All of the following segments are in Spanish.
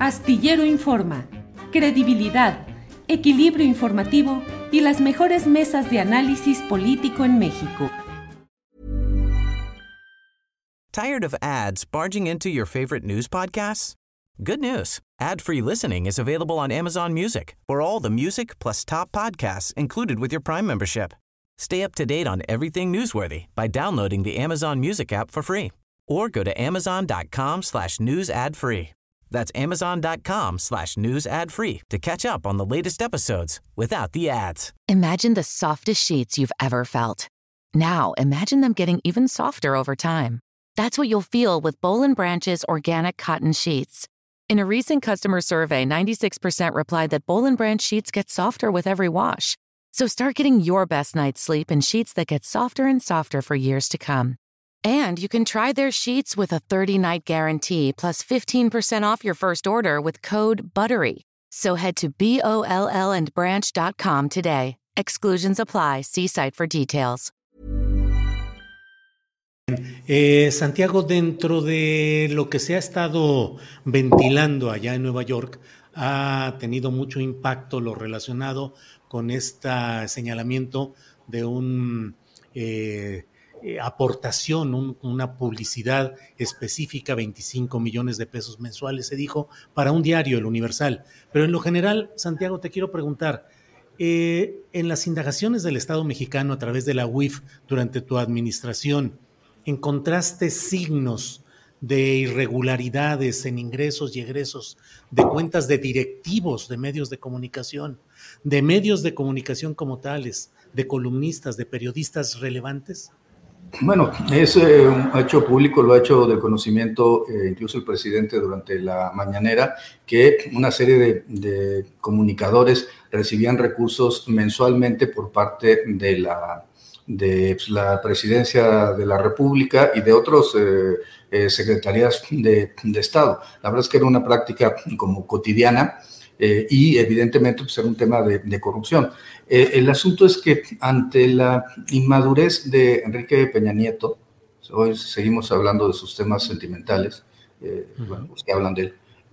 Astillero Informa, credibilidad, equilibrio informativo y las mejores mesas de análisis político en México. Tired of ads barging into your favorite news podcasts? Good news. Ad-free listening is available on Amazon Music for all the music plus top podcasts included with your Prime membership. Stay up to date on everything newsworthy by downloading the Amazon Music app for free or go to amazon.com/news ad free. That's amazon.com/news ad free to catch up on the latest episodes without the ads. Imagine the softest sheets you've ever felt. Now, imagine them getting even softer over time. That's what you'll feel with Boll & Branch's organic cotton sheets. In a recent customer survey, 96% replied that Boll & Branch sheets get softer with every wash. So start getting your best night's sleep in sheets that get softer and softer for years to come. And you can try their sheets with a 30-night guarantee plus 15% off your first order with code BUTTERY. So head to BOLLandbranch.com today. Exclusions apply. See site for details. Santiago, dentro de lo que se ha estado ventilando allá en Nueva York, ha tenido mucho impacto lo relacionado con este señalamiento de un aportación, una publicidad específica, 25 millones de pesos mensuales, se dijo, para un diario, El Universal. Pero en lo general, Santiago, te quiero preguntar, en las indagaciones del Estado mexicano a través de la UIF durante tu administración, ¿encontraste signos de irregularidades en ingresos y egresos de cuentas de directivos de medios de comunicación como tales, de columnistas, de periodistas relevantes? Bueno, es un hecho público, lo ha hecho del conocimiento incluso el presidente durante la mañanera, que una serie de comunicadores recibían recursos mensualmente por parte de la presidencia de la República y de otros secretarías de Estado. La verdad es que era una práctica como cotidiana y evidentemente pues, era un tema de corrupción. El asunto es que ante la inmadurez de Enrique Peña Nieto, hoy seguimos hablando de sus temas sentimentales, bueno, pues que hablan de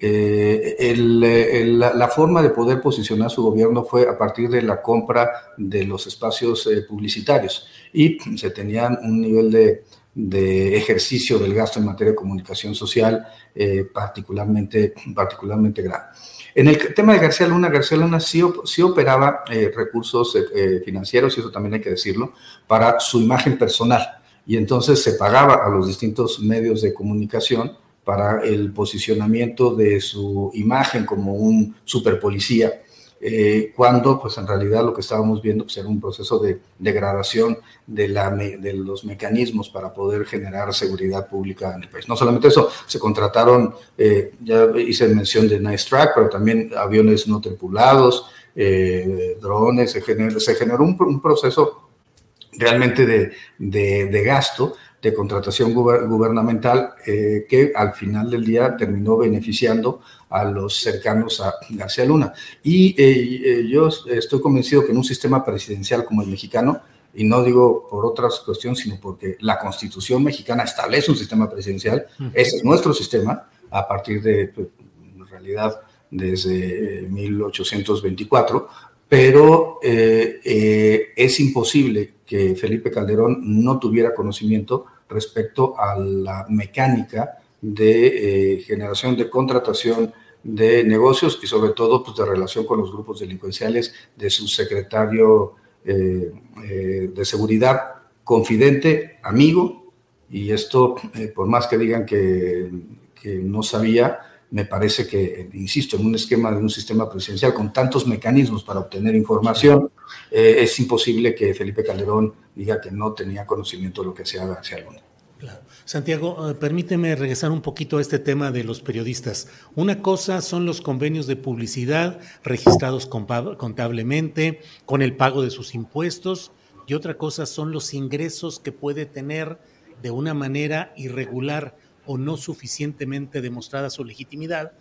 él, la forma de poder posicionar su gobierno fue a partir de la compra de los espacios publicitarios y se tenían un nivel de ejercicio del gasto en materia de comunicación social particularmente grave. En el tema de García Luna sí operaba recursos financieros, y eso también hay que decirlo, para su imagen personal, y entonces se pagaba a los distintos medios de comunicación para el posicionamiento de su imagen como un superpolicía, cuando pues en realidad lo que estábamos viendo pues, era un proceso de degradación de los mecanismos para poder generar seguridad pública en el país. No solamente eso, se contrataron, ya hice mención de Nice Track, pero también aviones no tripulados, drones, se generó un proceso realmente de gasto, de contratación gubernamental que al final del día terminó beneficiando a los cercanos a García Luna. Y yo estoy convencido que en un sistema presidencial como el mexicano, y no digo por otras cuestiones, sino porque la Constitución mexicana establece un sistema presidencial, ese es nuestro sistema, a partir de, en realidad, desde 1824, pero es imposible que Felipe Calderón no tuviera conocimiento respecto a la mecánica de generación de contratación de negocios y sobre todo pues, de relación con los grupos delincuenciales de su secretario de seguridad, confidente, amigo, y esto por más que digan que no sabía, me parece que, insisto, en un esquema de un sistema presidencial con tantos mecanismos para obtener información, es imposible que Felipe Calderón diga que no tenía conocimiento de lo que hacía García Luna. Claro. Santiago, permíteme regresar un poquito a este tema de los periodistas. Una cosa son los convenios de publicidad registrados contablemente, con el pago de sus impuestos, y otra cosa son los ingresos que puede tener de una manera irregular o no suficientemente demostrada su legitimidad,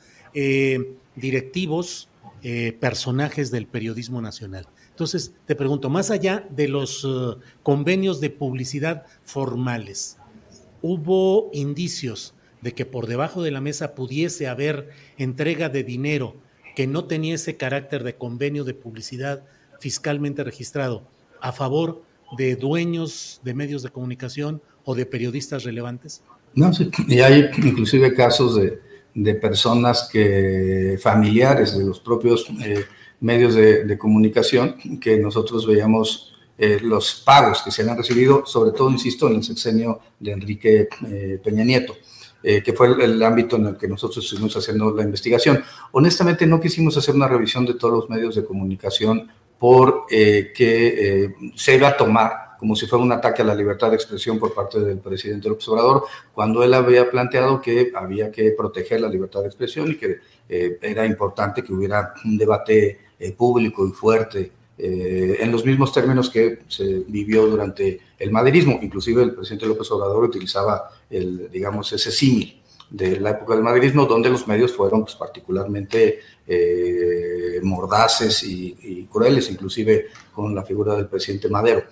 directivos, personajes del periodismo nacional. Entonces, te pregunto, más allá de los convenios de publicidad formales, ¿hubo indicios de que por debajo de la mesa pudiese haber entrega de dinero que no tenía ese carácter de convenio de publicidad fiscalmente registrado a favor de dueños de medios de comunicación o de periodistas relevantes? No, sí, y hay inclusive casos de personas familiares de los propios medios de comunicación, que nosotros veíamos los pagos que se habían recibido, sobre todo, insisto, en el sexenio de Enrique Peña Nieto, que fue el ámbito en el que nosotros estuvimos haciendo la investigación. Honestamente, no quisimos hacer una revisión de todos los medios de comunicación porque se iba a tomar como si fuera un ataque a la libertad de expresión por parte del presidente López Obrador, cuando él había planteado que había que proteger la libertad de expresión y que era importante que hubiera un debate público y fuerte en los mismos términos que se vivió durante el maderismo. Inclusive el presidente López Obrador utilizaba ese símil de la época del maderismo, donde los medios fueron pues, particularmente mordaces y crueles, inclusive con la figura del presidente Madero.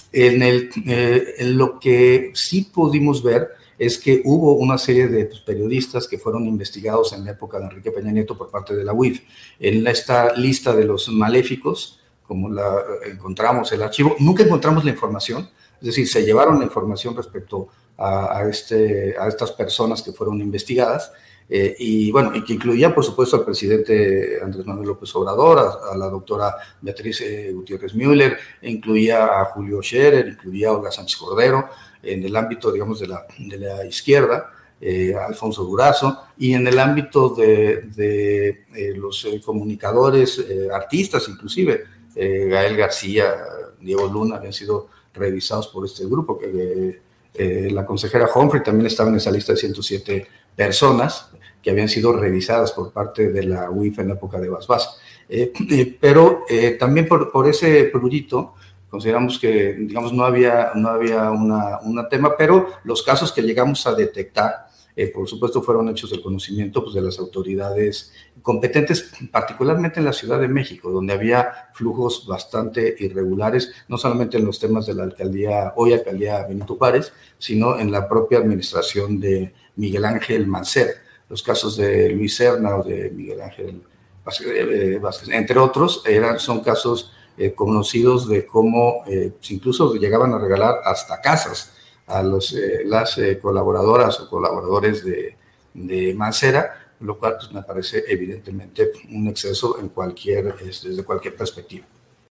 En lo que sí pudimos ver es que hubo una serie de periodistas que fueron investigados en la época de Enrique Peña Nieto por parte de la UIF. En esta lista de los maléficos, como la encontramos el archivo, nunca encontramos la información, es decir, se llevaron la información respecto a estas personas que fueron investigadas, y que incluía, por supuesto, al presidente Andrés Manuel López Obrador, a la doctora Beatriz Gutiérrez Müller, incluía a Julio Scherer, incluía a Olga Sánchez Cordero, en el ámbito, digamos, de la izquierda, a Alfonso Durazo, y en el ámbito de los comunicadores, artistas inclusive, Gael García, Diego Luna, habían sido revisados por este grupo, la consejera Humphrey también estaba en esa lista de 107 personas que habían sido revisadas por parte de la UIF en la época de Vaz. Pero también por ese prurito consideramos que, digamos, no había un tema, pero los casos que llegamos a detectar, por supuesto, fueron hechos del conocimiento pues, de las autoridades competentes, particularmente en la Ciudad de México, donde había flujos bastante irregulares, no solamente en los temas de la alcaldía Benito Juárez, sino en la propia administración de Miguel Ángel Mancera. Los casos de Luis Serna o de Miguel Ángel Vázquez, entre otros, son casos conocidos de cómo incluso llegaban a regalar hasta casas a las colaboradoras o colaboradores de Mancera, lo cual pues, me parece evidentemente un exceso desde cualquier perspectiva.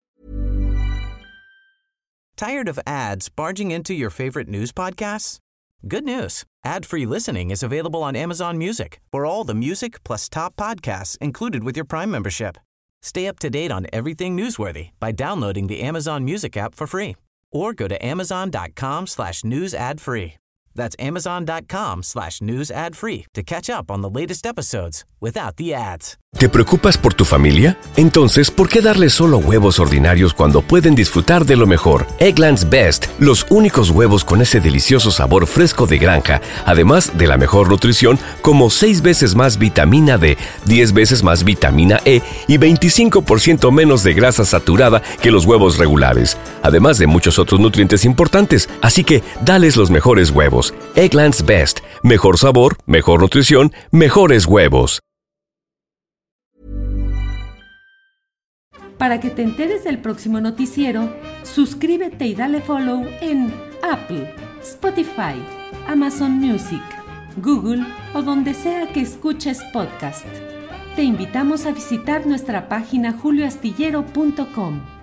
Tired of ads barging into your favorite news podcasts? Good news. Ad-free listening is available on Amazon Music for all the music plus top podcasts included with your Prime membership. Stay up to date on everything newsworthy by downloading the Amazon Music app for free or go to amazon.com/news ad free. That's amazon.com/news ad free to catch up on the latest episodes without the ads. ¿Te preocupas por tu familia? Entonces, ¿por qué darles solo huevos ordinarios cuando pueden disfrutar de lo mejor? Eggland's Best, los únicos huevos con ese delicioso sabor fresco de granja, además de la mejor nutrición, como 6 veces más vitamina D, 10 veces más vitamina E y 25% menos de grasa saturada que los huevos regulares, además de muchos otros nutrientes importantes. Así que, dales los mejores huevos. Eggland's Best, mejor sabor, mejor nutrición, mejores huevos. Para que te enteres del próximo noticiero, suscríbete y dale follow en Apple, Spotify, Amazon Music, Google o donde sea que escuches podcast. Te invitamos a visitar nuestra página julioastillero.com.